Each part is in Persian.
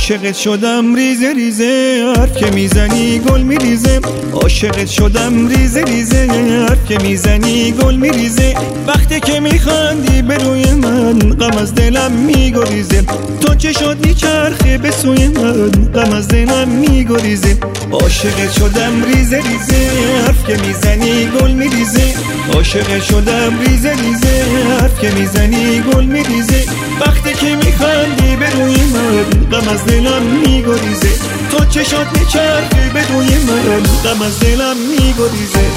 عاشقت شدم ریزه ریزه، حرف که میزنی گل میریزه. عاشقت شدم ریزه ریزه، حرف که میزنی گل میریزه. وقتی که میخندی به روی من غم از دلم میگریزه. تو چه شد میچرخه به سوی من غم از دلم میگریزه. عاشقت شدم ریزه ریزه، حرف که میزنی گل میریزه. عاشقت شدم ریزه ریزه، حرف که میزنی گل میریزه. وقتی که میخندی به روی من غم از دلم میگریزه. تو چشات میچرخه به روی من غم از دلم میگریزه.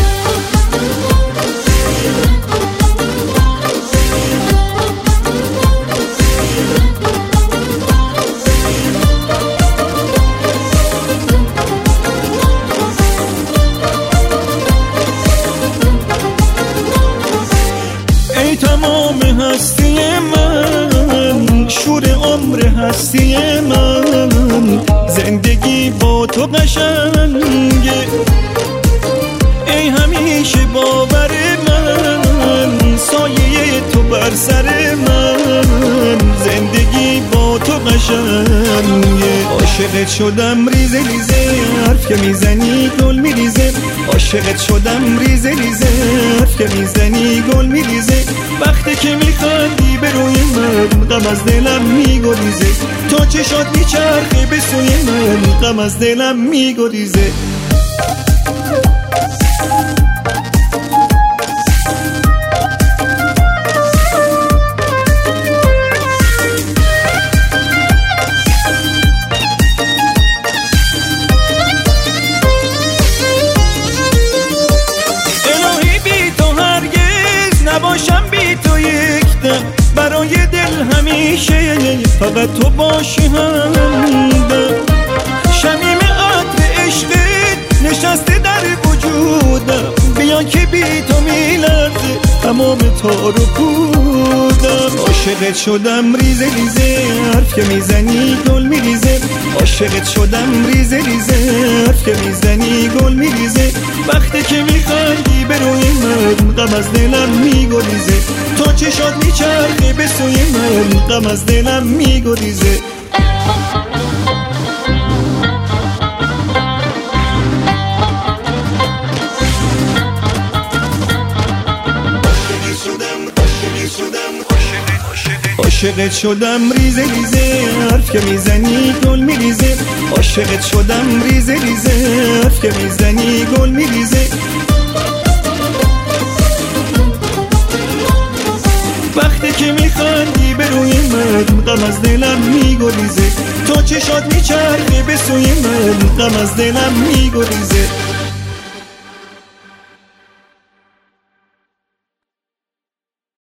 ای تمام هستی من، شور عمر هستی من، زندگی با تو قشنگه. ای همیشه باور من، سایه تو بر سر من، زندگی با تو قشنگه. عاشقت شدم ریزه ریزه، حرف که میزنی گل میریزه. عاشقت شدم ریزه ریزه، حرف که میزنی گل میریزه. وقتی که میخندی به روی من غم از دلم میگریزه. تو چشات میچرخه به سوی من غم از دلم میگریزه. نباشم بی تو یک دم، برای دل همیشه فقط تو باشی همدم. شمیم عطر عشقت نشسته در وجودم، بیا که بی تو میلرزه تمام تار و پودم. عاشقت شدم ریزه ریزه، حرف که میزنی گل میریزه. عاشقت شدم ریزه ریزه، حرف که میزنی گل میریزه. وقتی که میخندی به روی من غم از دلم میگریزه. تو چشات میچرخه به سوی من غم از دلم میگریزه. عاشقت شدم ریزه ریزه، حرف که میزنی گل میریزه. عاشقت شدم ریزه ریزه، حرف که میزنی گل میریزه. وقتی که میخندی به روی من غم از دلم میگریزه. تو چشات میچرخه به سوی من غم از دلم میگریزه.